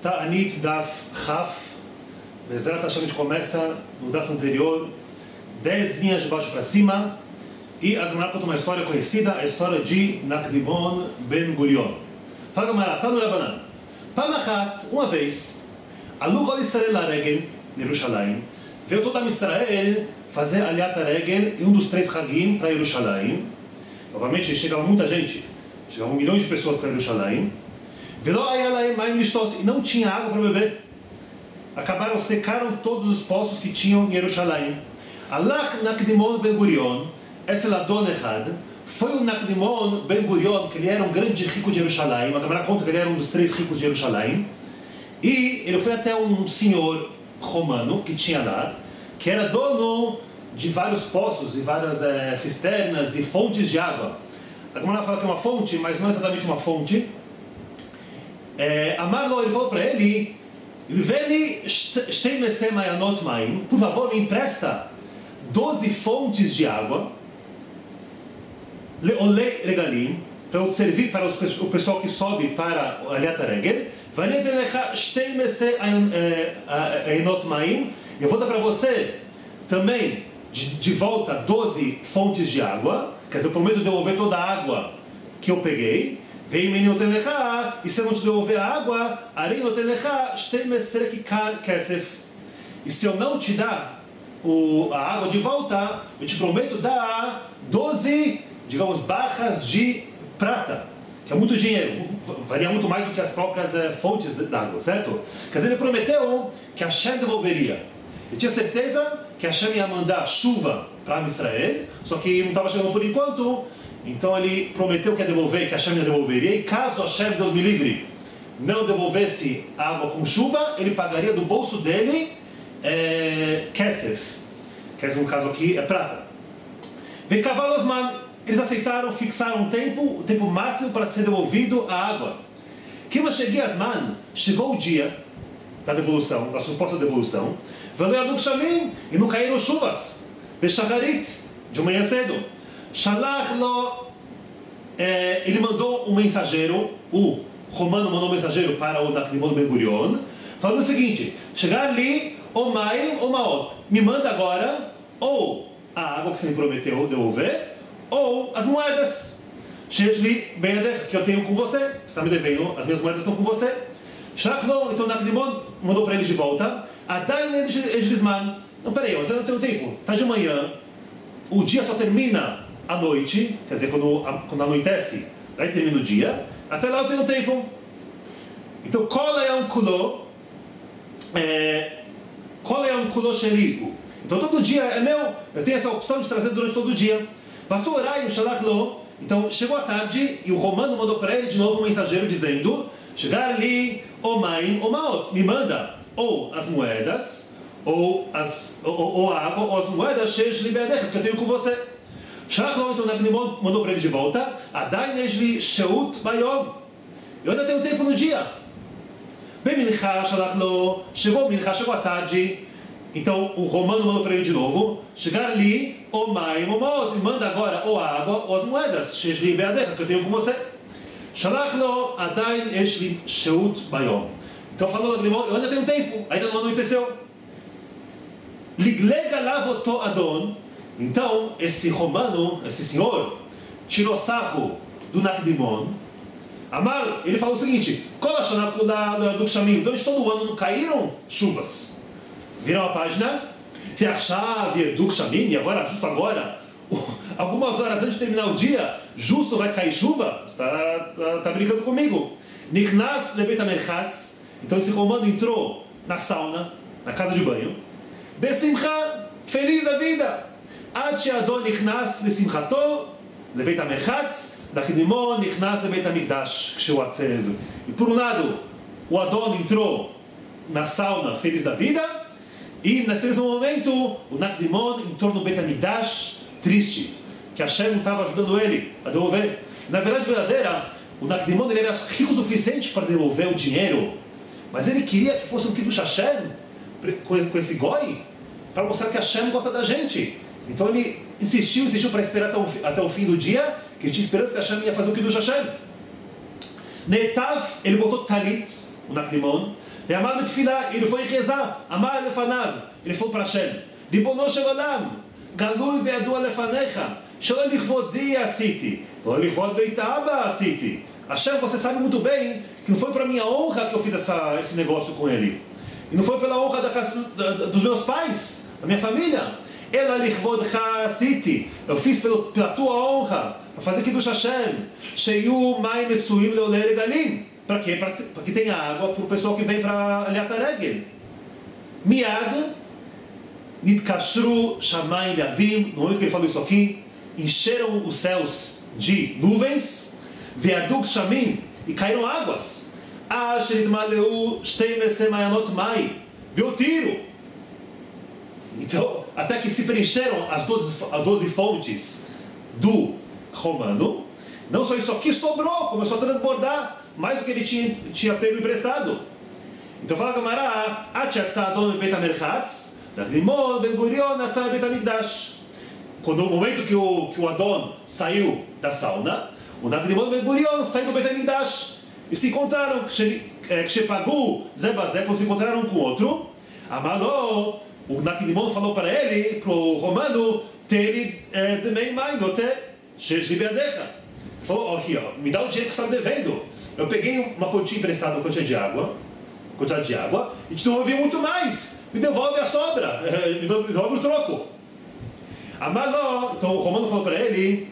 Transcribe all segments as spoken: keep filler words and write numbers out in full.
Ta'anit Daf Chaf. Bezerra a gente começa no Daf anterior, dez linhas de baixo para cima, e a Gemara conta uma história conhecida, a história de Nakdimon Ben Gurion. Fala Gemara, tá no Rabanan. Panachat, uma vez, Alu Kol Israel Laregel, em Yerushalayim, veio todo a Israel fazer Aliat Regel em um dos três Hagim para Yerushalayim. Obviamente chegava muita gente, chegavam milhões de pessoas para Yerushalayim. E não tinha água para beber. Acabaram, secaram todos os poços que tinham em Yerushalayim. Alach Nakdimon Ben Gurion, esse ladon errado, foi o Nakdimon Ben Gurion, que ele era um grande rico de Yerushalayim. A Gemara conta que ele era um dos três ricos de Yerushalayim. E ele foi até um senhor romano que tinha lá, que era dono de vários poços e várias é, cisternas e fontes de água. A Gemara fala que é uma fonte, mas não é exatamente uma fonte. É, Amarlo, ele falou para ele, por favor, me empresta doze fontes de água, leolei regalim, para eu servir para os, o pessoal que sobe para o Aliat Regel. Eu vou dar para você também de, de volta doze fontes de água, quer dizer, eu prometo devolver toda a água que eu peguei. E se eu não te devolver a água, e se eu não te dar o, a água de volta, eu te prometo dar doze, digamos, barras de prata, que é muito dinheiro, valia muito mais do que as próprias uh, fontes d'água, certo? Quer dizer, ele prometeu que Hashem devolveria. Ele tinha certeza que Hashem ia mandar chuva para Israel, só que não estava chegando por enquanto. Então ele prometeu que ia devolver, que Hashem ia devolveria, e caso Hashem, Deus me livre, não devolvesse água com chuva, ele pagaria do bolso dele é, Kesef, que no caso aqui é prata. Vem Kavalosman, eles aceitaram, fixaram um tempo, o tempo máximo para ser devolvido a água. Kima cheguei Asman, chegou o dia da devolução, da suposta devolução, e não caíram chuvas, Beshacharit, de manhã cedo. Shalach lo, eh, ele mandou um mensageiro, o romano mandou um mensageiro para o Nakdimon Ben Gurion, falando o seguinte: chegar ali, o Maim ou Maot, me manda agora ou a água que você me prometeu devolver, ou as moedas, Shejli Beder, que eu tenho com você, você está me devendo, as minhas moedas estão com você. Shalach lo, então o Nakdimon mandou para ele de volta, Adain Ejlisman, não, peraí, mas eu não tenho tempo, está de manhã, o dia só termina à noite, quer dizer, quando, quando anoitece, daí termina o dia, até lá eu tenho tempo. Então, qual é um kulô? Qual é um kulô sheligo? Então, todo dia é meu, eu tenho essa opção de trazer durante todo o dia. Passou o horário, shalach lo, então chegou a tarde e o romano mandou para ele de novo um mensageiro dizendo: chegar ali, o maim, o maot, me manda ou as moedas, ou, as, ou, ou a água, ou as moedas cheias de liberdade que eu tenho com você. Shalach lo, então o Nakdimon mandou para ele de volta, Adai nejli sheut bayom, eu ainda tenho tempo no dia. Bem mincha, shalach lo, chegou mincha, chegou a tarde, então o romano mandou para ele de novo, chegar ali, o maim, o maot, manda agora ou a água, ou as moedas cheias de liberdade que eu tenho com você. Shalach lo, Adai nejli sheut bayom. Então falou o Nakdimon, eu ainda tenho tempo, ainda não anoiteceu. Liglega lavoto adon. Então, esse romano, esse senhor, tirou sarro do Nakdimon. Amar, ele falou o seguinte: durante todo o ano não caíram chuvas. Viram a página? E agora, justo agora, algumas horas antes de terminar o dia, justo vai cair chuva? Você está tá, tá brincando comigo. Nichnas lebet hamerchatz. Então esse romano entrou na sauna, na casa de banho. Besimcha, feliz da vida. Ad she'adon nichnas lesimchato lebeit hamerchatz, Nakdimon nichnas lebeit hamikdash kshehu atzev. E por um lado, o Adon entrou na sauna feliz da vida, e nesse mesmo momento, o Nakdimon entrou no Beit Hamikdash triste, que Hashem não estava ajudando ele a devolver. Na verdade verdadeira, o Nakdimon ele era rico o suficiente para devolver o dinheiro, mas ele queria que fosse um Kiddush Hashem com esse goi, para mostrar que Hashem gosta da gente. Então ele insistiu, insistiu para esperar até o, até o fim do dia, que ele tinha esperança que Hashem ia fazer o Kiddush Hashem. Netav, ele botou talit, o Nakdimon, Ve'amar betfilah, ele foi rezar. Amar lefanav, ele falou para Hashem. Ribono shel olam, galui ve'yadua lefanecha, shelo lichvodi asiti, velo lichvod beit Abba asiti. Hashem, você sabe muito bem que não foi para minha honra que eu fiz essa, esse negócio com ele. E não foi pela honra da casa do, da, dos meus pais, da minha família. Ela lichvodcha asiti, eu fiz pelo, pela tua honra, para fazer kiddush Hashem. Sheyu mai metzuim leolei regalim. Para quê? Para que tenha água para o pessoal que vem para aliat haregel. Miad nitkashru shamayim ve'avim. No momento que ele falou isso aqui, encheram os céus de nuvens. Ve'adug shamim, e caíram águas. Asher itmaleu shtei mesem mayanot mai. Viu tiro. Então, até que se preencheram as doze, as doze fontes do romano. Não só isso aqui sobrou, começou a transbordar mais do que ele tinha, tinha pego emprestado. Então fala a Gemara, Adon Bet HaMerchatz, Nagdimon Ben Gurion Atzah Bet HaMikdash. Quando o momento que o, que o Adon saiu da sauna, o Nagdimon Ben Gurion saiu do Bet HaMikdash e se encontraram, Kshepagu Zebazé, quando se encontraram um com o outro, Amaló, o Nagdimon falou para ele, para o romano, Teri Demei Mai Note Shesh Libeadecha. Falou, aqui, ó, me dá o dinheiro que você está devendo. Eu peguei uma quantia emprestada, uma quantia de água, quantidade de água, e te devolvi muito mais. Me devolve a sobra, me devolve o troco. Amaló, então o romano falou para ele,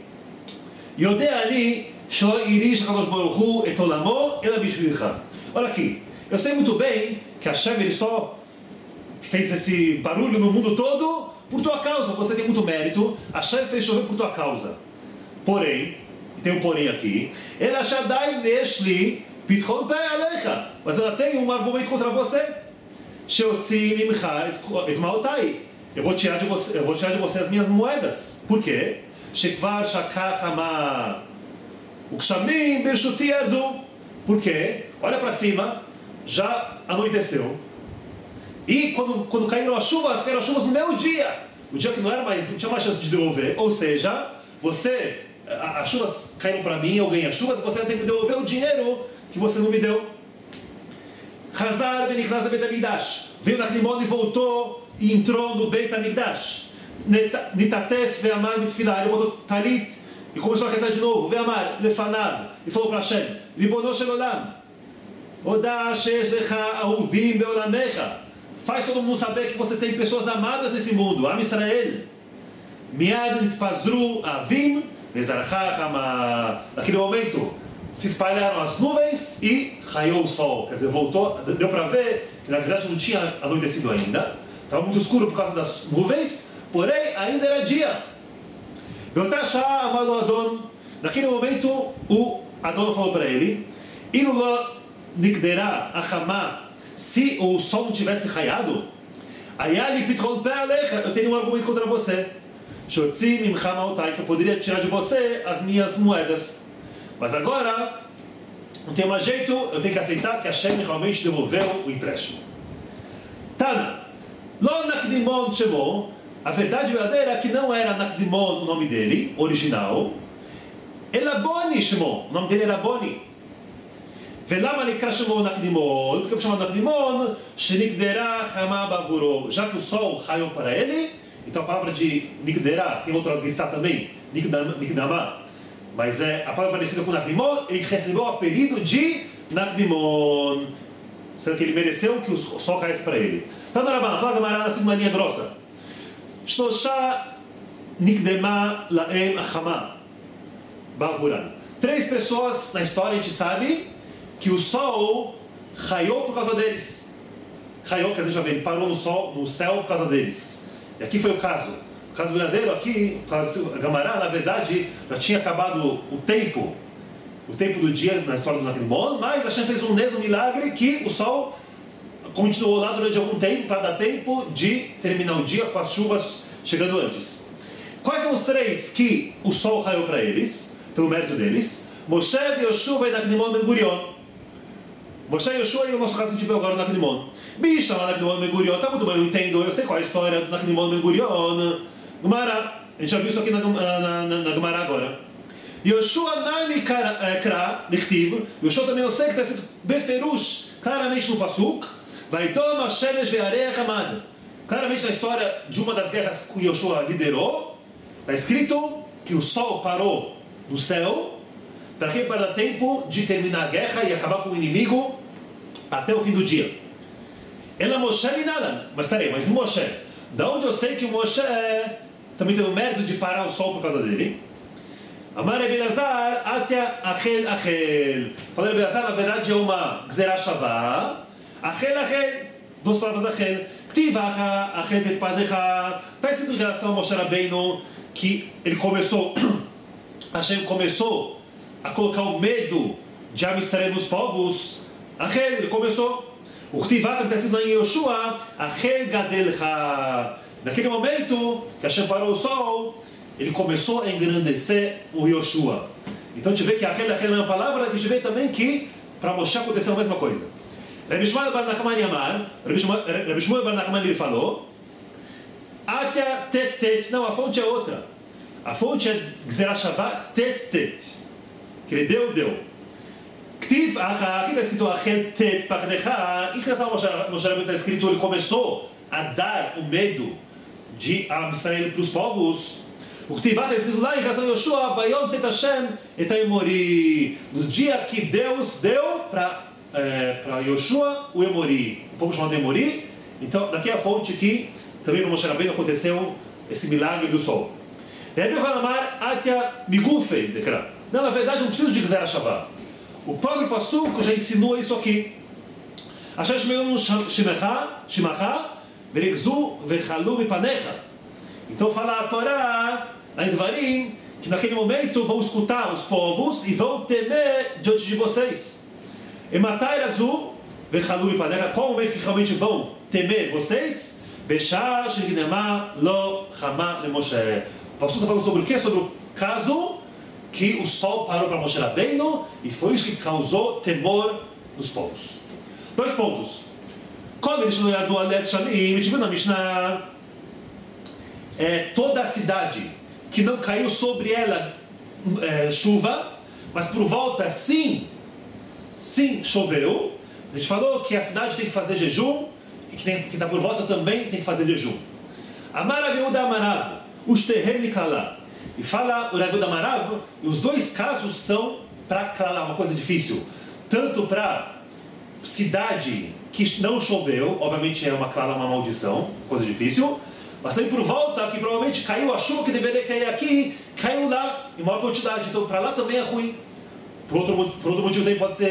Yodeani shelo irish HaKadosh Baruch Hu et olamo ela bishvilcha. Olha aqui, eu sei muito bem que Hashem ele só fez esse barulho no mundo todo por tua causa. Você tem muito mérito. Hashem fez chover por tua causa. Porém, tem um porém aqui, ela shadai neshli pitchon pei alecha, mas ela tem um argumento contra você. Sheotzi mimcha et maotai, eu vou tirar de você, eu vou tirar de você as minhas moedas. Por quê? Shekvar shakach hama ukshamim bershuti yardu. Por quê? Olha para cima, já anoiteceu. E quando, quando caíram as chuvas, caíram as chuvas no meu dia, o dia que não era mais, não tinha mais chance de devolver. Ou seja, você as chuvas caíram para mim, eu ganhei as chuvas, você tem que devolver o dinheiro que você não me deu. Hazar venichraz Beit HaMikdash, veio Nagdimon e voltou e entrou no Beit HaMikdash. Nitatef ve'amar mitfilah, ele botou talit e começou a rezar de novo. Ve'amar lefanav, e falou para Hashem, Ribono shel olam, Oda sheyesh lecha ahuvim be'olamecha, faz todo mundo saber que você tem pessoas amadas nesse mundo, Am Israel. Miad nitpazru avim. Naquele momento se espalharam as nuvens e raiou o sol. Quer dizer, voltou, deu para ver que na verdade não tinha anoitecido ainda, estava muito escuro por causa das nuvens, porém ainda era dia. Naquele momento o Adon falou para ele, se o sol não tivesse raiado, eu tenho um argumento contra você. Que eu poderia tirar de você as minhas moedas. Mas agora não tem mais jeito, eu tenho que aceitar que Hashem realmente devolveu o empréstimo. Tana, Lo Nakdimon Shemo, a verdade verdadeira é que não era Nakdimon o nome dele, original, Ela Boni Shemo, o nome dele era Boni. Velama Nikra Shemo Nakdimon, porque eu chamo Nakdimon, Shenikdera Chama Bavuro, já que o sol raiou para ele. Então a palavra de Nigderá, tem outra Gitzá também, Nigdamá, mas é a palavra parecida com Nakdimon, ele recebeu o apelido de Nakdimon, sendo que ele mereceu que o sol caísse para ele. Então, Narabana, fala Gamará na segunda linha grossa. Shlosha Nikdema Laem Achama Bavuran. Três pessoas na história a gente sabe que o sol raiou por causa deles. Raiou, quer dizer, já vê, ele parou no sol, no céu por causa deles. E aqui foi o caso. O caso verdadeiro aqui, a Gamará, na verdade, já tinha acabado o tempo, o tempo do dia na história do Nakdimon, mas Hashem fez um mesmo milagre que o sol continuou lá durante algum tempo, para dar tempo de terminar o dia com as chuvas chegando antes. Quais são os três que o sol raiou para eles, pelo mérito deles? Moshe, Yoshua e Nakdimon Ben Gurion. Moshe e Yoshua e o nosso caso que a gente viu agora no Nakdimon. Bicha, Nakdimon Ben Gurion, tá muito bem, eu entendo, eu sei qual é a história do Nakdimon Ben Gurion. Gemara, a gente já viu isso aqui na, na, na, na Gemara agora. Yoshua Naimi Kra, Lichtiv, Yoshua também eu sei que está escrito Beferush, claramente no Pasuk, Vai tomar Shemesh ve'areach hamad. Claramente na história de uma das guerras que Yoshua liderou, está escrito que o sol parou no céu, para quem para dar tempo de terminar a guerra e acabar com o inimigo até o fim do dia. Ela Moshe nada, mas peraí, mas Moshe, da onde eu sei que o Moshe também teve o mérito de parar o sol por causa dele? Amar Ebelazar, Atia Achel Achel. Falar Ebelazar, na verdade é uma Gzerah Shavah. Achel Achel, duas palavras Achel. Ktivacha, Achel Tetpadecha. Está escrito em relação a Moshe Rabbeinu que ele começou, Hashem começou a colocar o medo de Am Yisrael nos povos. Achel, ele começou. O Ktivacha está escrito lá em Yoshua, Achel Gadelcha. Naquele momento que Hashem parou o sol, ele começou a engrandecer o Yoshua. Então a gente vê que Achel Achel é uma palavra, que a gente vê também que para Moshe aconteceu a mesma coisa. Rabbi Shmuel bar Nachman Yamar, Rabbi Shmuel bar Nachman ele falou, Atia tet tet, não, a fonte é outra. A fonte é Gzerah Shavah tet tet. Que ele deu, deu. Ktiv Acha, aqui está escrito Achel tet pakdecha, em relação a Moshe Rabbeinu está escrito, ele começou a dar o medo de Am Yisrael para os povos. O Ktivat está escrito lá em relação a Yoshua, Bayon tet Hashem et Emori. No dia que Deus deu para é, para Yoshua o Emori, o povo chamado Emori. Então, daqui é a fonte que também para Moshe Rabbeinu aconteceu esse milagre do sol. Rebbe Yochanan Atia Migufei Dekra. Não, na verdade não preciso de Gzerah Shavah. O próprio Passuco já ensinou isso aqui. Asher Shmeonu Shimecha Shimacha Verigzu Vechalu Mipanecha. Então fala a Torá lá em Devarim que naquele momento vão escutar os povos e vão temer diante de vocês. E matai Ragzu Vechalu Mipanecha. Qual o momento que realmente vão temer vocês? Beshar Shegnemah Lo Chama Le Moshe. O pastor está falando sobre o que? Sobre o caso que o sol parou para Moshe Rabbeinu e foi isso que causou temor nos povos. Dois pontos. Quando eles não eram do Alep Shalim, a gente viu na Mishnah, é, toda a cidade que não caiu sobre ela é, chuva, mas por volta sim, sim choveu. A gente falou que a cidade tem que fazer jejum e que está por volta também tem que fazer jejum. Amar Rav Yehuda Amarav, Ushterem Likala. E fala o Rav Yehuda Amarav, e os dois casos são para Kala, uma coisa difícil. Tanto para cidade que não choveu, obviamente é uma Kala, uma maldição, coisa difícil. Mas também por volta, que provavelmente caiu a chuva que deveria cair aqui, caiu lá em maior quantidade. Então para lá também é ruim. Por outro, por outro motivo também pode ser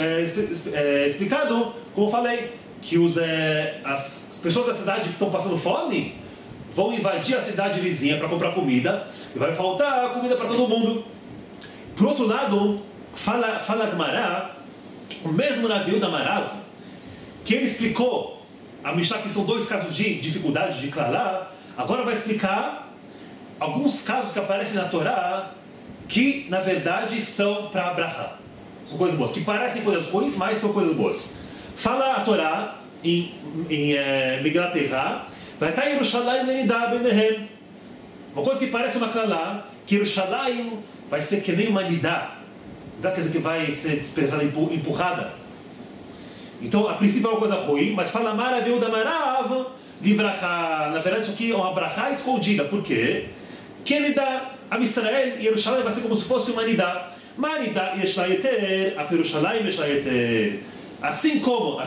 é, é, explicado, como eu falei, que os, é, as, as pessoas da cidade que estão passando fome vão invadir a cidade vizinha para comprar comida e vai faltar comida para todo mundo. Por outro lado, fala, fala Gmará, o mesmo Rav Yehuda Amarav, que ele explicou a Mishnah que são dois casos de dificuldade de Klalá, agora vai explicar alguns casos que aparecem na Torá que na verdade são para Abraha. São coisas boas, que parecem coisas ruins, mas são coisas boas. Fala a Torá em, em é, Miglat Eira, vai estar Yerushalayim Lenidá Benehem. Uma coisa que parece uma Klalá, que Yerushalayim vai ser que nem uma Nidá. Não quer dizer que vai ser desprezada, empurrada. Então, a princípio é uma coisa ruim, mas fala Rav Yehuda Amarav, Livracha. Na verdade, isso aqui é uma brachá escondida. Por quê? Que Nidá, Am Yisrael e Yerushalayim vai ser como se fosse uma Nidá. Ma Nidá yesh la yeter, af Yerushalayim yesh la yeter. Assim como,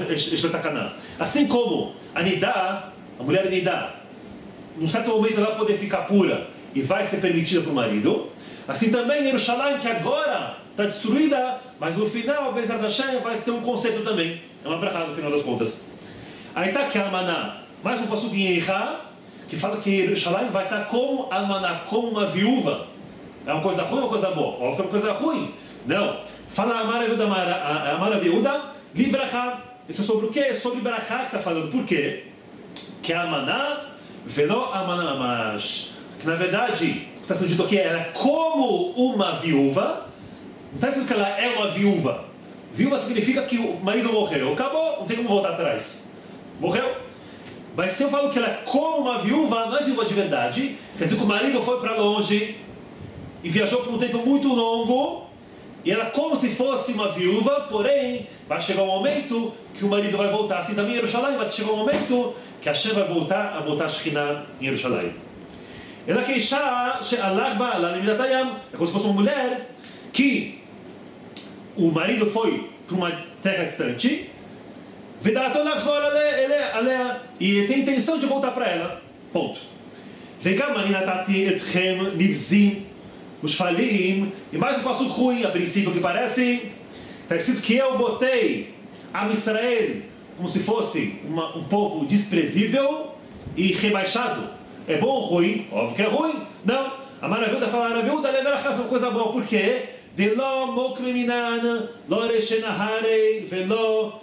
assim como a Nidá, a mulher Nidá, num certo momento ela vai poder ficar pura e vai ser permitida para o marido, assim também Yerushalayim, que agora está destruída, mas no final, Bezrat Hashem, vai ter um conceito também. É uma brachá no final das contas. Aí está que Almaná, mais um passuco em Eira, que fala que Yerushalayim vai estar como Almaná, como uma viúva. É uma coisa ruim ou uma coisa boa? Óbvio que é uma coisa ruim. Não. Fala Amar Rav Yehuda, Livrachá. Isso é sobre o quê? É sobre brachá que está falando. Por quê? Que Almaná, Velo Almaná Mamash. Que na verdade, está sendo dito aqui, ela é como uma viúva. Não está dizendo que ela é uma viúva. Viúva significa que o marido morreu. Acabou, não tem como voltar atrás. Morreu. Mas se eu falo que ela é como uma viúva, não é viúva de verdade. Quer dizer que o marido foi para longe e viajou por um tempo muito longo e ela como se fosse uma viúva, porém, vai chegar um momento que o marido vai voltar. Assim também em Jerusalém vai chegar um momento que Hashem vai voltar a botar a Shekhinah em Jerusalém. Ela que Isha she'alach ba'ala lemidat hayam, é como se fosse uma mulher que o marido foi para uma terra distante, vedato lachzor alea, e ele tem intenção de voltar para ela. Ponto. Vegam ani natati etchem nivzim ushfalim, e mais um passo ruim, a princípio que parece, está escrito que eu botei Am Israel como se fosse uma, um povo desprezível e rebaixado. É bom ou ruim? Óbvio que é ruim. Não. A maravilha fala, a maravilha leva a uma coisa boa. Por quê? De lo mokre minan, lo reshenahare, velo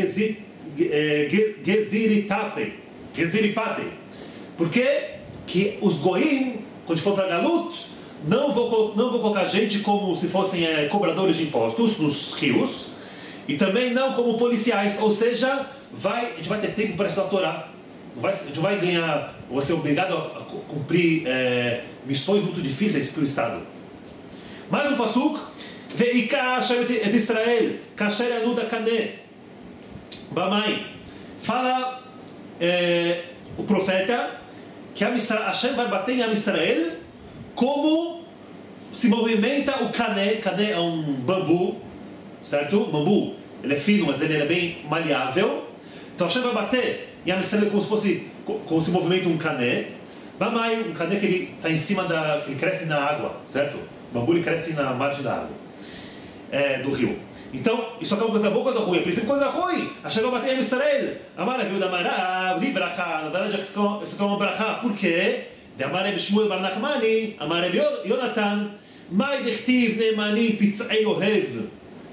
geziritapre. Geziripate. Por quê? Que os goim, quando for para Galut, não vou, não vou colocar gente como se fossem é, cobradores de impostos nos rios, e também não como policiais, ou seja, vai, a gente vai ter tempo para estudar a Torá, vai, a gente vai ganhar, vai ser obrigado a cumprir é, missões muito difíceis para o Estado. Mais um pasuk, Veika Hashem et Israel, kasher anuda kane, bamai, fala é, o profeta que Hashem vai bater em Am Israel como se movimenta o cané. Cané é um bambu, certo? Bambu, ele é fino, mas ele é bem maleável. Então Hashem vai bater em Am Israel como se fosse, como se movimenta um cané. Bamai, um cané que ele está em cima da, que ele cresce na água, certo? O bambu ele cresce na margem da água, é, do rio. Então, isso aqui é uma coisa boa, coisa ruim. A princípio, coisa ruim. Hashem vai bater em Am Israel. Amar a viúva Marav, li bracha. Na verdade, isso aqui é uma bracha. Por quê? De Amar Reb Shmuel bar Nachmani, Amar Reb Yonatan, Mai dechtiv neemani pitzei ohev,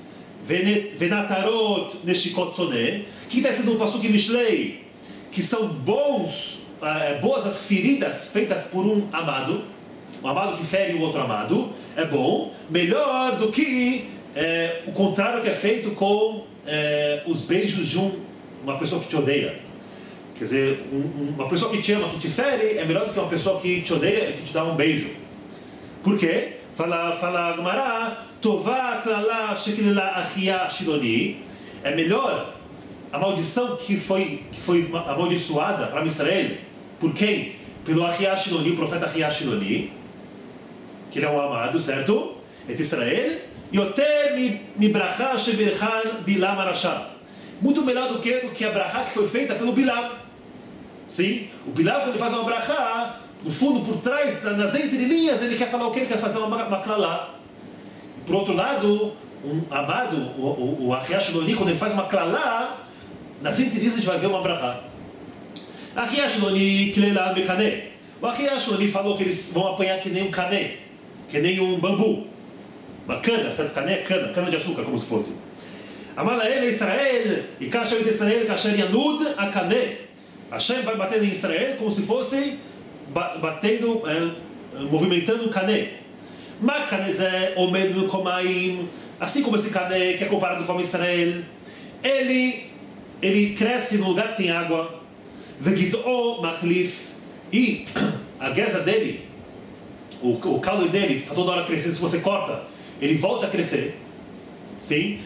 venatarot neshikot tzoneh. Que está sendo um pasuk em Mishlei, que são bons, uh, boas as feridas feitas por um amado, um amado que fere o outro amado, é bom, melhor do que é, o contrário que é feito com é, os beijos de um, uma pessoa que te odeia. Quer dizer, um, uma pessoa que te ama, que te fere, é melhor do que uma pessoa que te odeia e que te dá um beijo. Por quê? Fala, fala Gemara, Tová klala shekilila achia shiloni. É melhor a maldição que foi, que foi amaldiçoada para Israel. Por quem? Pelo Achia Shiloni, o profeta Achia Shiloni, que ele é um amado, certo? É de Israel. Yoter mi bracha shebirchan Bilam Arashá. Muito melhor do que, do que a bracha que foi feita pelo Bilam. Sim? O Bilam, quando ele faz uma bracha, no fundo, por trás, nas entrelinhas, ele quer falar o quê? Ele quer fazer uma, uma klalá. Por outro lado, um amado, o, o, o Achia Shiloni, quando ele faz uma klalá, nas entrelinhas a gente vai ver uma bracha. Achia Shiloni kilela mekané. O Achia Shiloni falou que eles vão apanhar que nem um cané, que nem um bambu. Uma cana, certo? Cané é cana, cana de açúcar, como se fosse. Amala ele Israel, e kasher de Israel, kasher yanud a cané. Hashem vai batendo em Israel como se fosse batendo, é, movimentando o cané. Mas cané omed no komaim, assim como esse cané que é comparado com Israel, ele, ele cresce no lugar que tem água. Vegizó machlif, e a guesa dele, o, o caldo dele está toda hora crescendo. Se você corta, ele volta a crescer. Sim?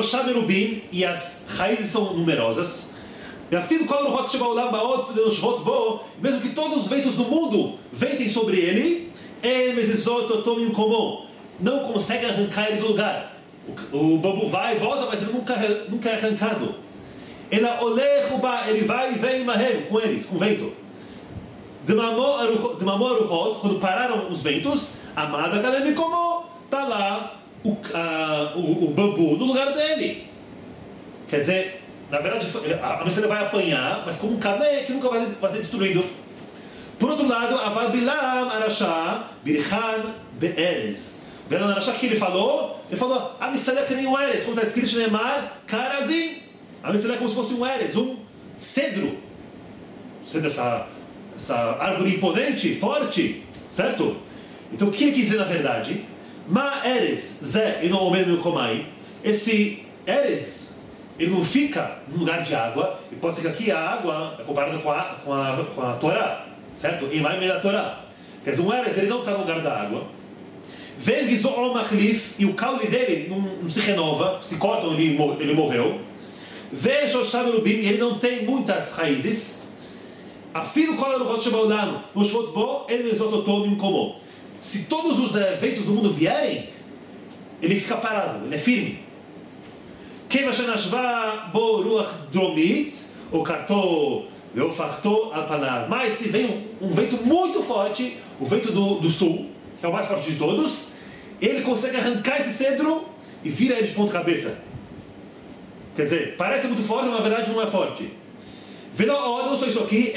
E as raízes são numerosas. Mesmo que todos os ventos do mundo ventem sobre ele, não consegue arrancar ele do lugar. O, o bambu vai e volta, mas ele nunca, nunca é arrancado. Ele vai e vem com eles, com o vento. Quando pararam os ventos, Amada Kalemi como está lá o, a, o, o bambu no lugar dele. Quer dizer, na verdade, a Messias vai apanhar, mas como um cané que nunca vai, vai ser destruído. Por outro lado, Avad Bilam Arashá Birchan Be'erez. Bilam Arashá, que ele falou? Ele falou, a Messias é que nem um Eres, como está escrito em Neymar, Karazim. A Messias é como se fosse um Eres, um cedro. Cedro, essa, essa árvore imponente, forte, certo? Então, o que ele quis dizer na verdade? Ma Eres, Zé, e não Omen Komai. Esse Eres, ele não fica no lugar de água, e pode ser que aqui a água é comparada com a, com a, com a Torá, certo? E mais meio da Torá. Quer dizer, um Eres, ele não está no lugar da água. vem Gizo'om Machlif, e o caule dele não, não se renova, se cortam, ele, ele morreu. Vem Shosham Rubim, e ele não tem muitas raízes. Afilo Kol HaRuchot Shebaolam, no Shvot Bo, ele Mesototom Imkomo. Se todos os ventos do mundo vierem, ele fica parado, ele é firme. Keva Shenashva Bo Ruach Dromit, o Karto Veofachto Alpanar. Mas se vem um, um vento muito forte, o vento do, do sul, que é o mais forte de todos, ele consegue arrancar esse cedro e vira ele de ponta cabeça. Quer dizer, parece muito forte, mas na verdade não é forte. Não só isso aqui,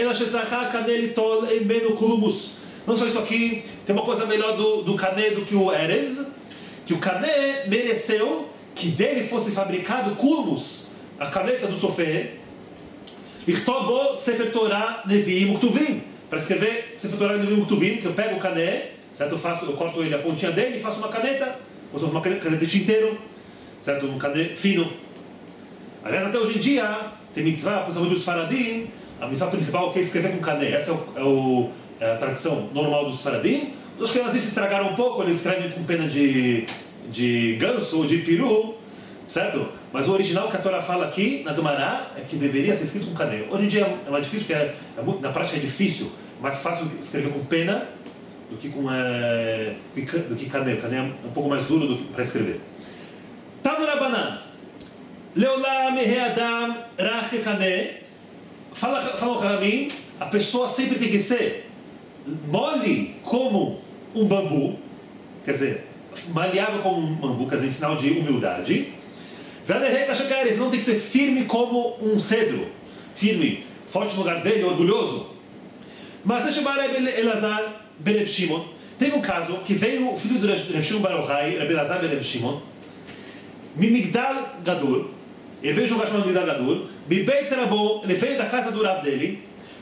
não só isso aqui, tem uma coisa melhor do, do Kané do que o Erez, que o Kané mereceu que dele fosse fabricado Kulmus, a caneta do Sofer, Ichtobo Sefer Torah Nevi'im Uktuvim, para escrever Sefer Torah Nevi'im Uktuvim, que eu pego o Kané, certo? Eu, faço, eu corto ele, a pontinha dele e faço uma caneta, como se fosse uma caneta de tinteiro, certo? Um Kané fino. Aliás, até hoje em dia, tem mitzvah, principalmente dos Faradim, a mitzvah principal que é escrever com Kané. Essa é, o, é, o, é a tradição normal dos Faradim. Os que às vezes se estragaram um pouco, eles escrevem com pena de, de ganso ou de peru, certo? Mas o original que a Torá fala aqui, na Gemara, é que deveria ser escrito com Kané. Hoje em dia é mais difícil, porque é, é muito, na prática é difícil, mais fácil escrever com pena do que com é, do que Kané. Kané é um pouco mais duro para escrever. Tanu Rabanan. Leolam Adam Rach Kané. Fala, fala o Ramim, a pessoa sempre tem que ser mole como um bambu, quer dizer, maleável como um bambu, quer dizer, em sinal de humildade. Não tem que ser firme como um cedro, firme, forte no lugar dele, orgulhoso. Mas Elazar ben Reb Shimon, teve um caso que veio o filho do Reb Shimon bar Yochai, Elazar ben Reb Shimon, Mimigdal Gadur, ele veio jogar chamado Mimigdal Gadur, Bibeit Rabo, ele veio da casa do Rav dele,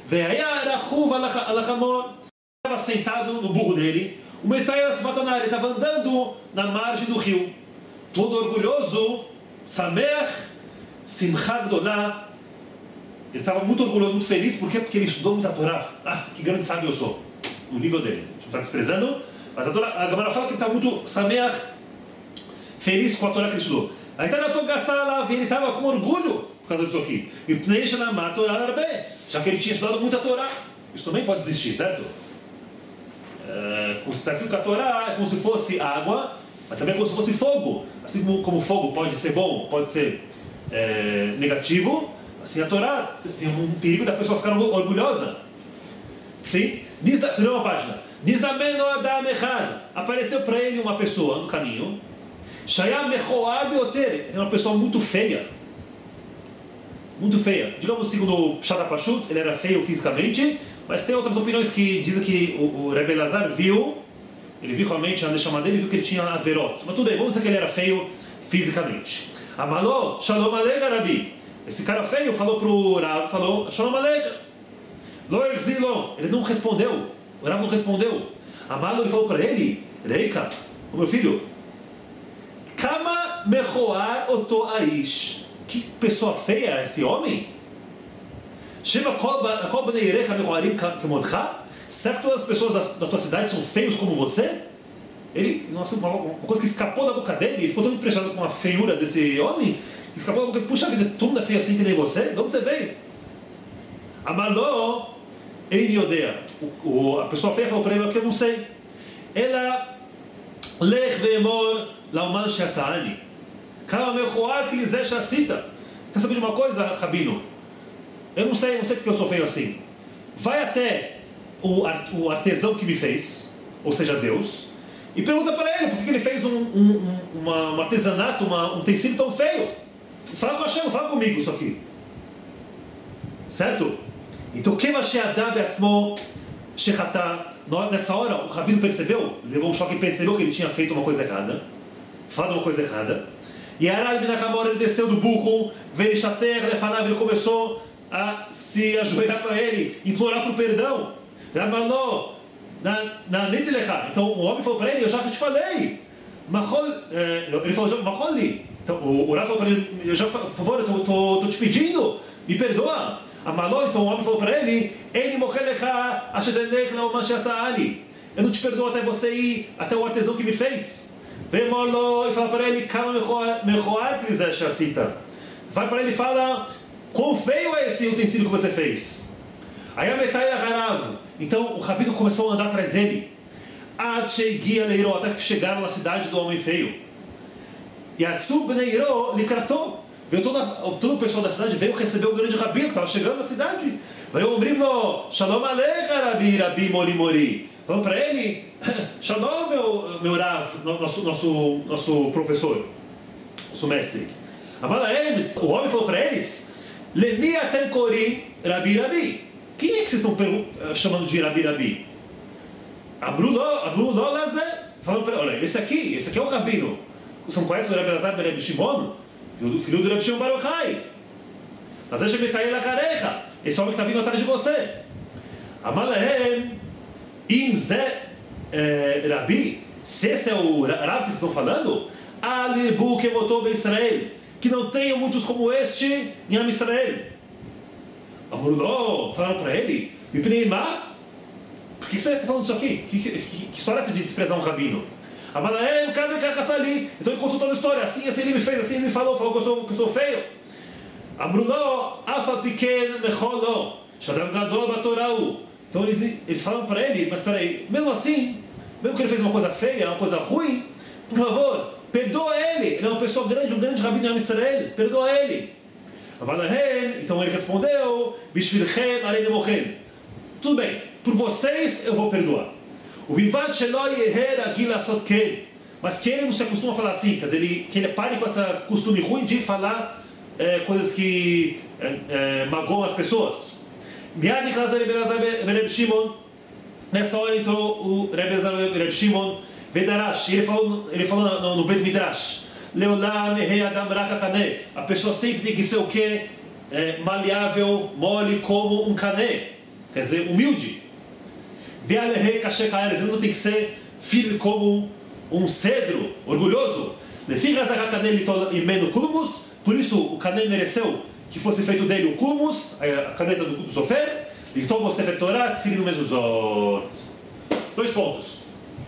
estava sentado no burro dele, o Metaias Vatanar, ele estava andando na margem do rio, todo orgulhoso, Samer, Simcha Gdolá, ele estava muito orgulhoso, muito feliz, por quê? Porque ele estudou muita Torá. Ah, que grande sábio eu sou, no nível dele. A gente não está desprezando, mas a, Torá, a Gemara fala que ele estava muito Samer, feliz com a Torá que ele estudou. Aí está na Togassala, ele estava com orgulho por causa disso aqui. E Pnei na Torá Arbe, já que ele tinha estudado muita Torá. Isso também pode existir, certo? É, como se está escrito que a Torá é como se fosse água, mas também é como se fosse fogo. Assim como, como o fogo pode ser bom, pode ser é, negativo, assim a Torá tem um perigo da pessoa ficar orgulhosa. Sim? Virou uma página. Nizameno Adam Echad. Apareceu para ele uma pessoa no caminho. Shayam Mechoar Beoter. Era uma pessoa muito feia. Muito feia. Digamos, segundo o Pshat Pashut, ele era feio fisicamente, mas tem outras opiniões que dizem que o, o Rebbe Elazar viu, ele viu realmente a Neshama dele, viu que ele tinha averot. Mas tudo bem, vamos dizer que ele era feio fisicamente. Amaló, Shalom Aleika, Rabi. Esse cara feio falou para o Rav, falou, Shalom Aleika. Lo Erzilon. Ele não respondeu. O Rav não respondeu. Amaló, ele falou para ele, Reika, o meu filho, Kama Mechoar Oto Aish. Que pessoa feia é esse homem? Shema Kol Bnei Yerecha Mechoarim Kemotcha? Será que todas as pessoas da, da tua cidade são feios como você? Ele, nossa, uma, uma coisa que escapou da boca dele, ele ficou tão impressionado com a feiura desse homem, que escapou da boca, puxa vida, todo mundo é feio assim que nem você? De onde você veio? Amaló, Ein Yodea. A pessoa feia falou para ele que eu não sei. Ela, Lech Ve'emor Lauman Shasani. Kama Mechoar que lhes é chacita. Quer saber de uma coisa, Rabino? Eu não sei, não sei porque eu sou feio assim. Vai até o, o artesão que me fez, ou seja, Deus, e pergunta para ele por que ele fez um, um, uma, um artesanato, uma, um tecido tão feio. Fala com a Hashem, fala comigo isso aqui. Certo? Então, nessa hora, o Rabino percebeu, levou um choque e percebeu que ele tinha feito uma coisa errada, falado uma coisa errada. E Arad bin Achamor, ele desceu do burro, veio chater, ele começou a se ajoelhar para ele, implorar por perdão. Então o homem falou para ele, eu já te falei. Ele falou, Macholi. Então o Rav falou para ele, eu já, por favor, eu estou te pedindo, me perdoa. Amaló, então o homem falou para ele, ele eu não te perdoo até você ir até o artesão que me fez. Vem Morlo e fala para ele, calma, vai para ele e fala, quão feio é esse utensílio que você fez. Aí a metade da Harav. Então o rabino começou a andar atrás dele. Até que chegaram na cidade do homem feio. E a Tzubneiro lhe tratou. Veio toda, todo o pessoal da cidade veio receber o grande rabino que estava chegando na cidade. Veio o Brimlo, Shalom Alecha, Rabi, Rabi, Mori, Mori. Falou para ele, Shalom, meu, meu Rav, nosso, nosso, nosso professor, nosso mestre. Amalaem, o homem falou para eles, Lemi atem korim, Rabi, Rabi. Quem é que vocês estão chamando de Rabi, Rabi? Abru lo lazé. Falando para ele, olha, esse aqui, esse aqui é o rabino. Você não conhece o Rabi Elazar ben Rabi Shimon? O filho do Rabi Shimon Bar Yochai. Mas esse esse homem que está vindo atrás de você. Amalahem, im zé Rabi, se esse é o Rabi que vocês estão falando, alibu que botou bem Israel, que não tenham muitos como este em Am Israel. Amoruló, falaram para ele, me pneimá, por que você está falando isso aqui? Que, que, que, que história é essa de desprezar um rabino? Amalahem, o cara me quer caçar ali. Então ele contou toda a história, assim, assim ele me fez, assim ele me falou, falou que eu sou, que eu sou feio. Amruló, afa pequeno, mecholó, shadam gadol batorau. Então eles, eles falam para ele, mas peraí, mesmo assim, mesmo que ele fez uma coisa feia, uma coisa ruim, por favor, perdoa ele. Ele é uma pessoa grande, um grande rabino em Israel, perdoa ele. Então ele respondeu, Bishvilchem alei nemochen. Tudo bem, por vocês eu vou perdoar. O Bivad shelo yeher agil asot ken. Mas que ele não se acostuma a falar assim, quer dizer, ele, que ele pare com esse costume ruim de falar é, coisas que é, é, magoam as pessoas. Nessa hora entrou o Rebbe Elazar ben Reb Shimon Vedarash, e ele falou, ele falou no, no Bet Midrash, Leolam Ehe Adam Raka Kané, a pessoa sempre tem que ser o quê? É, maleável, mole como um cané, quer dizer, humilde. Ve'alehei Kashe Kaeres, ele não tem que ser firme como um cedro, orgulhoso. Por isso o cané mereceu que fosse feito dele o kulmus, a caneta do, do sofer, e tomou o sefer Torah, tefilin mezuzot. Dois pontos.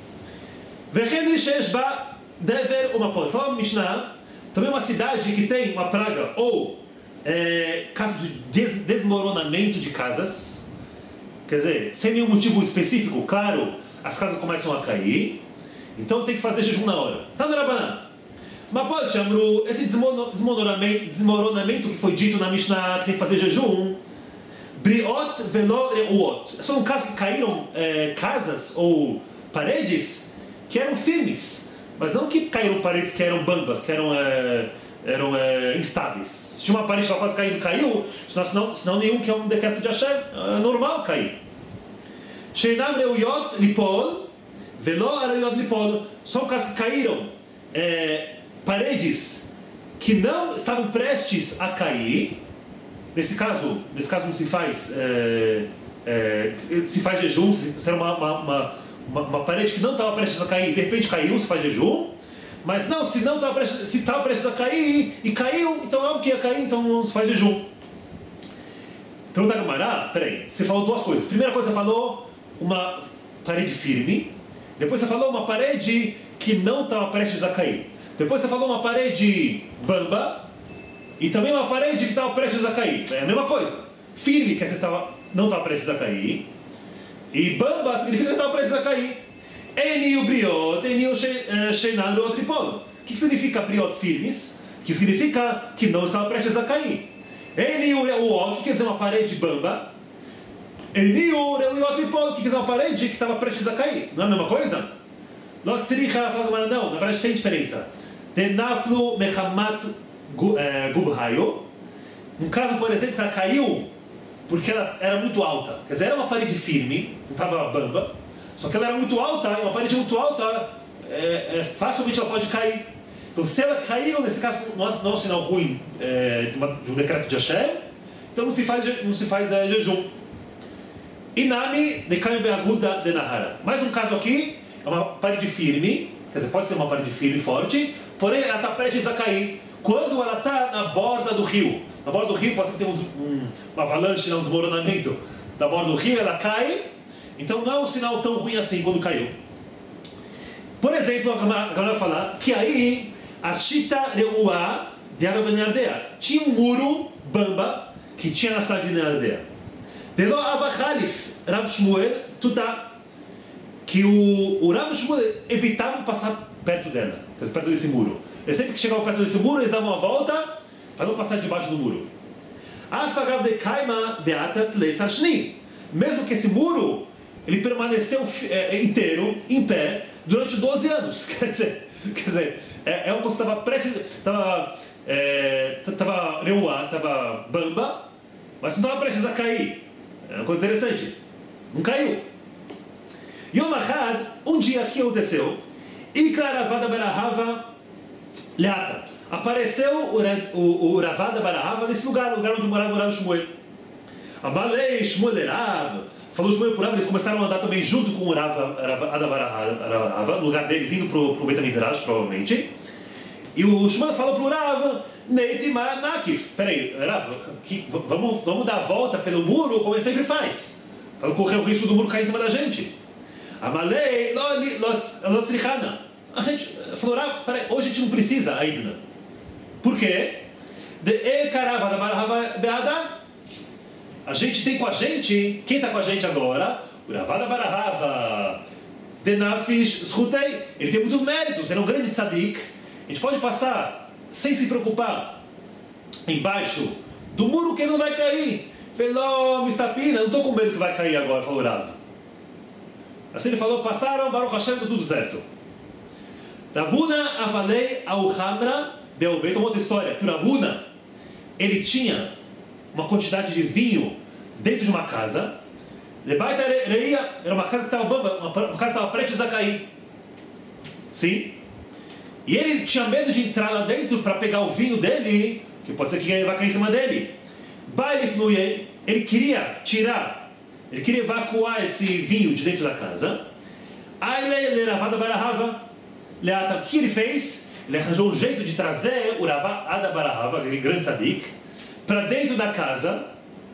Vecheni sheshba dever uma porta. Fala Mishnah, também uma cidade que tem uma praga ou é, casos de des desmoronamento de casas, quer dizer, sem nenhum motivo específico, claro, as casas começam a cair, então tem que fazer jejum na hora. Tá no Rabanan. Mas pode chamar esse desmoronamento, desmoronamento que foi dito na Mishnah que tem que fazer jejum, briot velo reuot. É só um caso que caíram é, casas ou paredes que eram firmes, mas não que caíram paredes que eram bambas, que eram, é, eram é, instáveis. Se tinha uma parede que estava quase caindo, caiu, senão, senão nenhum que é um decreto de Hashem, é normal cair. Sheinam reuyot lipol velo areyot lipol. São casos que caíram é, paredes que não estavam prestes a cair. Nesse caso, nesse caso não se faz é, é, se faz jejum, se, se era uma, uma, uma, uma parede que não estava prestes a cair, de repente caiu, se faz jejum. Mas não, se não estava prestes, se estava prestes a cair e caiu, então não que ia cair, então não se faz jejum. Pergunta a Gamara, peraí, você falou duas coisas. Primeira coisa, você falou uma parede firme. Depois você falou uma parede que não estava prestes a cair. Depois você falou uma parede bamba e também uma parede que estava prestes a cair. É a mesma coisa. Firme quer dizer que tava, não estava prestes a cair. E bamba significa que estava prestes a cair. Eni o briot, eni o sheinan o tripod. O que significa briot firmes? Que significa que não estava prestes a cair. Eni o reuot, que quer dizer uma parede bamba. Eni o reuot tripod, que quer dizer uma parede que estava prestes a cair. Não é a mesma coisa? Não, na verdade tem diferença. Tenaflu mechamat guvhayo. Um caso, por exemplo, que ela caiu porque ela era muito alta. Quer dizer, era uma parede firme, não estava bamba, só que ela era muito alta, e uma parede muito alta, é, é, facilmente ela pode cair. Então, se ela caiu, nesse caso, não é, não é um sinal ruim é, de, uma, de um decreto de Hashem, então não se faz, não se faz é, jejum. Inami nekame beaguda de nahara. Mais um caso aqui. É uma parede firme, quer dizer, pode ser uma parede firme e forte, porém ela está prestes a cair. Quando ela está na borda do rio, na borda do rio pode ser que tenha um, um, uma avalanche, um desmoronamento da borda do rio, ela cai, então não é um sinal tão ruim assim quando caiu. Por exemplo, agora vai falar que aí a Shita Reuá de Abba Ben Ardea tinha um muro bamba que tinha na cidade de Ardea. Delo Abba Khalif Rav Shmuel Tutá, que o, o Rav Shmuel evitava passar perto dela, perto desse muro. Eles sempre que chegavam perto desse muro, eles davam uma volta para não passar debaixo do muro. Afagav de Kaima Beatat Leisashni. Mesmo que esse muro ele permaneceu é, inteiro, em pé, durante doze anos. Quer dizer, quer dizer é, é uma coisa que estava prestes. Estava. Estava Reuá, estava bamba, mas não estava prestes a cair. É uma coisa interessante. Não caiu. Yom Achad, um dia aqui aconteceu. Ikar Ravada Barahava Leata. Apareceu o, o, o Ravada Barahava nesse lugar, o lugar onde morava o Rav Shmuel. Amalei Shmuel Rav. Falou Shmuel por Rav, eles começaram a andar também junto com o Ravada Barahava, no lugar deles, indo para o Beit HaMidrash, provavelmente. E o Shmuel falou para o Rav, Neitimar Nakif. Peraí, Rav, que, vamos, vamos dar a volta pelo muro como ele sempre faz, para não correr o risco do muro cair em cima da gente. Amalei Lotzrichana. A gente falou, Rav, peraí, hoje a gente não precisa, Aidna. Por quê? A gente tem com a gente, quem está com a gente agora? O Ravada Barahava de Nafish Schutei. Ele tem muitos méritos, ele é um grande tzadik. A gente pode passar sem se preocupar embaixo do muro que ele não vai cair. Falou, Mistapina, não estou com medo que vai cair agora, falou Rav. Assim ele falou, passaram, Baruch Hashem, tudo certo. Ravuna avalei ao Hamra Beobei. Tomou outra história, que o Ravuna, ele tinha uma quantidade de vinho dentro de uma casa. Lebaita Reia, era uma casa que estava bamba, uma casa que estava prestes a cair. Sim? E ele tinha medo de entrar lá dentro para pegar o vinho dele, que pode ser que ele vai cair em cima dele. Bailifnuye, ele queria tirar, ele queria evacuar esse vinho de dentro da casa. Aile le Ravada Barahava Leata, o que ele fez? Ele arranjou um jeito de trazer o Ravada Barahava, aquele grande tzadik, para dentro da casa.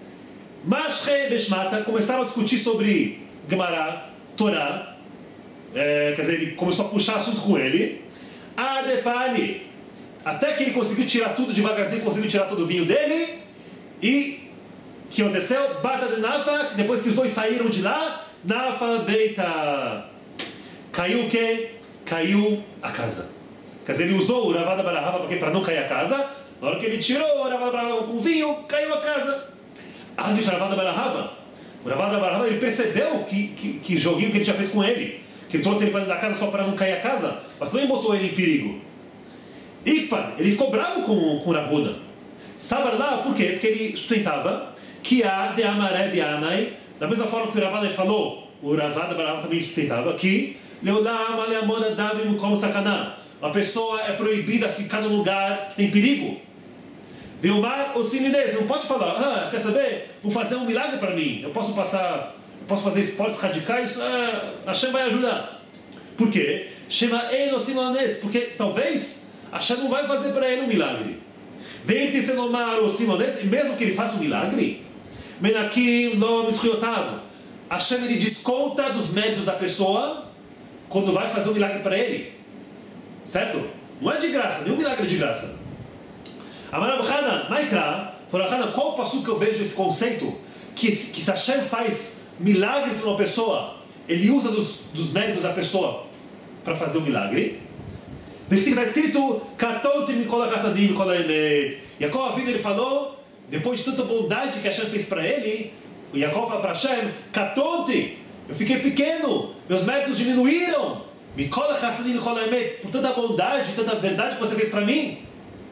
Mashre Beshmata, começaram a discutir sobre Gemara, Torá, é, quer dizer, ele começou a puxar assunto com ele. Adepani, até que ele conseguiu tirar tudo devagarzinho, conseguiu tirar todo o vinho dele. E o que aconteceu? Bata de Nafa, depois que os dois saíram de lá, Nafa Beita, caiu o quê? Caiu a casa. Quer dizer, ele usou o Ravada Barahava para não cair a casa. Na hora que ele tirou o Ravada Barahava com vinho, caiu a casa. Ah, diz Ravada Barahava. O Ravada Barahava, ele percebeu que, que, que joguinho que ele tinha feito com ele, que ele trouxe ele para dentro da casa só para não cair a casa, mas também botou ele em perigo. Ikpad, ele ficou bravo com, com Ravuna. Sabe lá por quê? Porque ele sustentava que a de Amaré Bianai, da mesma forma que o Ravada falou, o Ravada Barahava também sustentava que Leolam Aleamona Dabim como Sakaná, uma pessoa é proibida ficar num lugar que tem perigo. Vilmar ou Sininês, não pode falar, ah, quer saber? Vou fazer um milagre para mim, eu posso passar, eu posso fazer esportes radicais, ah, Hashem vai ajudar. Por quê? Chama ele ou Sininês, porque talvez Hashem não vai fazer para ele um milagre. Vem te senomar ou Sininês, mesmo que ele faça um milagre, Menakim lo misriotav, Hashem ele desconta dos méritos da pessoa quando vai fazer um milagre para ele. Certo? Não é de graça, nenhum milagre é de graça. Amarabhana, Maikra, Forahana, qual passo que eu vejo esse conceito? Que, que se Hashem faz milagres para uma pessoa, ele usa dos, dos méritos da pessoa para fazer um milagre. Está escrito, Katonti Mikola Hassadim Mikola Emet. Yaakov, a vida ele falou, depois de tanta bondade que Hashem fez para ele, o Yaakov fala para Hashem, Katonti, eu fiquei pequeno, meus méritos diminuíram. Mikola Hassadim Mikola Emet, por tanta bondade, tanta verdade que você fez para mim.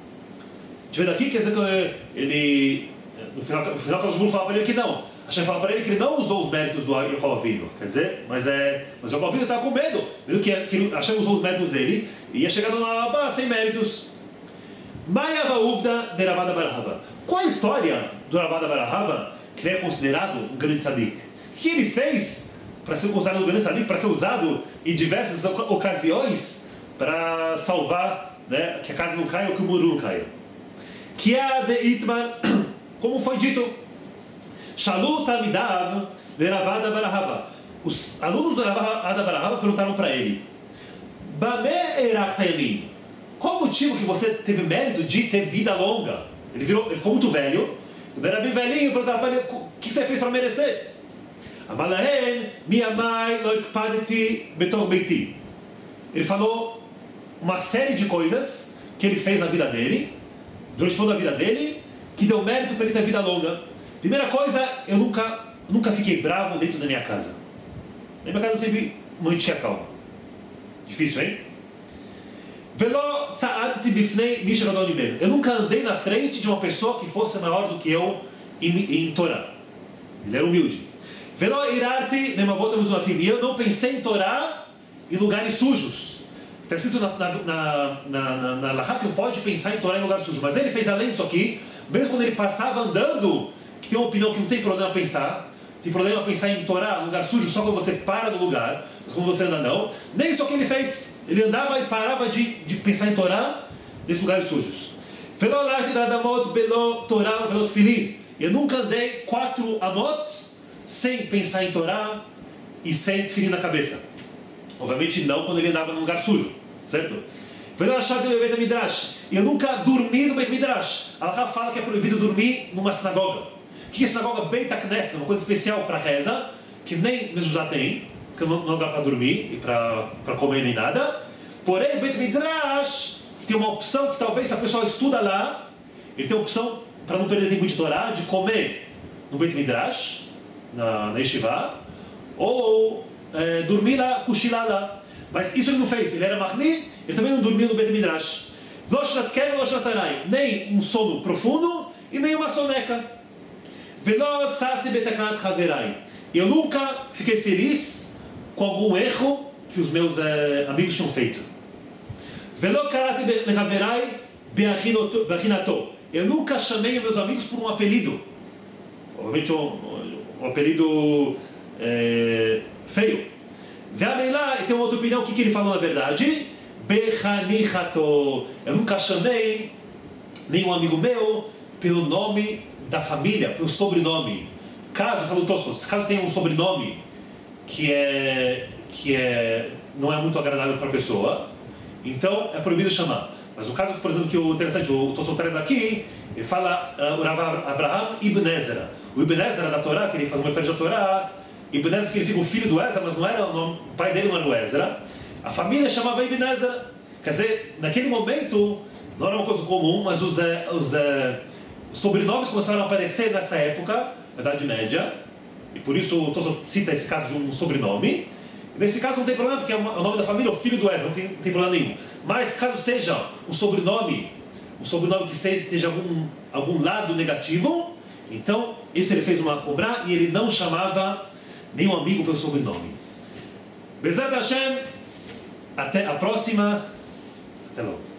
A gente vê daqui, quer dizer que ele, no final, no final Kadosh Baruch Hu fala para ele que não. Hashem fala para ele que ele não usou os méritos do Yaakov Avinu, quer dizer, mas, é, mas o Yaakov Avinu estava com medo, medo que, que Hashem usou os méritos dele e ia chegar na Abba sem méritos. Maiava Uvda de Ravada Barahava. Qual a história do Ravada Barahava, que ele é considerado um grande tzadik? O que ele fez para ser considerado um grande tzadik, para ser usado em diversas ocasiões para salvar, né, que a casa não caia ou que o muro não caia? Que é de Itmar, como foi dito, Shalu Tamidav de Ravada Barahava. os alunos do Rav Ada bar Ahava perguntaram para ele: Bameh eirachta yamim? Qual o motivo que você teve mérito de ter vida longa? Ele, virou, ele ficou muito velho. Quando era bem velhinho, perguntaram para ele: o que você fez para merecer? Amar lahem mi amai lo ikpadeti betor beiti. Ele falou uma série de coisas que ele fez na vida dele, durante toda a vida dele, que deu mérito para ele ter vida longa. Primeira coisa, eu nunca, nunca fiquei bravo dentro da minha casa. Na minha casa eu sempre mantinha calma. Difícil, hein? Velo tza'adti bifnei mi shegadol mimeno. Eu nunca andei na frente de uma pessoa que fosse maior do que eu em, em Torá. Ele era humilde. Velo irarti memavot amutulafim. Eu não pensei em Torá em lugares sujos. Está escrito na, na, na, na, na Lahá que não pode pensar em Torá em lugar sujo. Mas ele fez além disso aqui, mesmo quando ele passava andando, que tem uma opinião que não tem problema pensar, tem problema pensar em Torá, lugar sujo, só quando você para do lugar, mas quando você anda não. Nem isso que ele fez. Ele andava e parava de, de pensar em Torá nesses lugares sujos. Eu nunca andei quatro amot sem pensar em Torá e sem tefilim na cabeça. Obviamente não quando ele andava num lugar sujo, certo? Eu nunca dormi no Beit Midrash. Allah fala que é proibido dormir numa sinagoga. O que é sinagoga? Beit HaKnesset, uma coisa especial para reza, que nem mezuzá tem, porque não, não dá para dormir e para comer nem nada. Porém, Beit Midrash tem uma opção que talvez se a pessoa estuda lá, ele tem a opção, para não perder tempo de Torá, de comer no Beit Midrash, na, na Yeshiva, ou é, dormir lá, cochilar lá. Mas isso ele não fez, ele era mahmi, ele também não dormiu no Beit Midrash. Nem um sono profundo e nem uma soneca. Eu nunca fiquei feliz com algum erro que os meus eh, amigos tinham feito. Eu nunca chamei meus amigos por um apelido. Obviamente um, um apelido eh, feio. E tem uma outra opinião, o que, que ele falou na verdade? Eu nunca chamei nenhum amigo meu pelo nome da família, pelo sobrenome. Caso, falou Tosfos, caso tenha um sobrenome que é que é não é muito agradável para a pessoa, então é proibido chamar. Mas o caso, por exemplo, que o interessante, o Tosfos traz aqui, ele fala uh, o Rav Abraham Ibn Ezra. O Ibn Ezra da Torá, que ele faz uma referência da Torá, Ibn Ezra significa o filho do Ezra, mas não era o nome, o pai dele não era o Ezra. A família chamava Ibn Ezra. Quer dizer, naquele momento não era uma coisa comum, mas os, os, os sobrenomes começaram a aparecer nessa época, na Idade Média, e por isso o Tosfos cita esse caso de um sobrenome. E nesse caso não tem problema, porque é o nome da família, o filho do Ezra, não tem, não tem problema nenhum. Mas caso seja um sobrenome, um sobrenome que seja, esteja algum, algum lado negativo, então esse ele fez uma cobra e ele não chamava nenhum amigo pelo sobrenome. Bezat Hashem, até a próxima, até logo.